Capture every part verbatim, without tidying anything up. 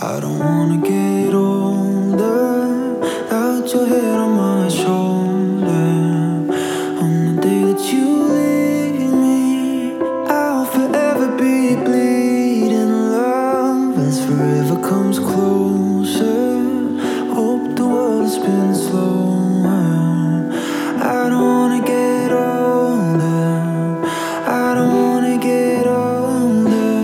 I don't wanna get older without your head on my shoulder. On the day that you leave me, I'll forever be bleeding love as forever comes closer. Hope the world spins slower. I don't wanna get older. I don't wanna get older.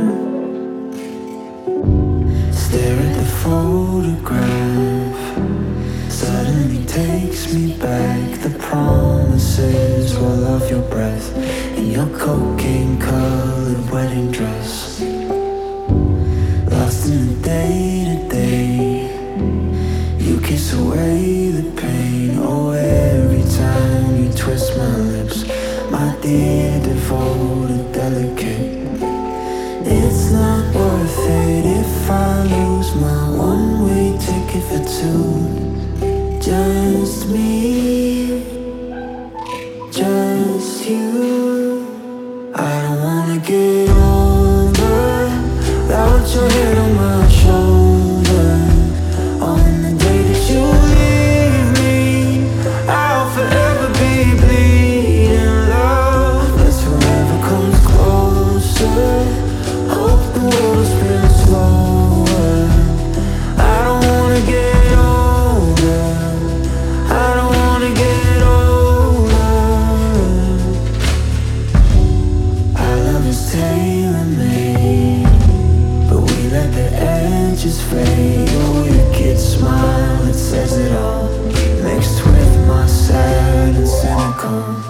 Stare at the photograph, suddenly takes me back. The promises roll off your breath in your cocaine-colored wedding dress. Lost in the day-to-day, you kiss away the pain. Oh, every time you twist my lips, my dear, devoted, delicate. It's not worth it if I lose my one-way ticket for two. Just me, just you. I don't wanna get older without your head on my shoulder. On the day that you leave me, I'll forever be bleeding love as forever comes closer. Hope the world spins slower. I don't wanna get older. I don't wanna get older. Our love is tailor-made, but we let the edges fade. Your wicked smile, it says it all, mixed with my sad and cynical.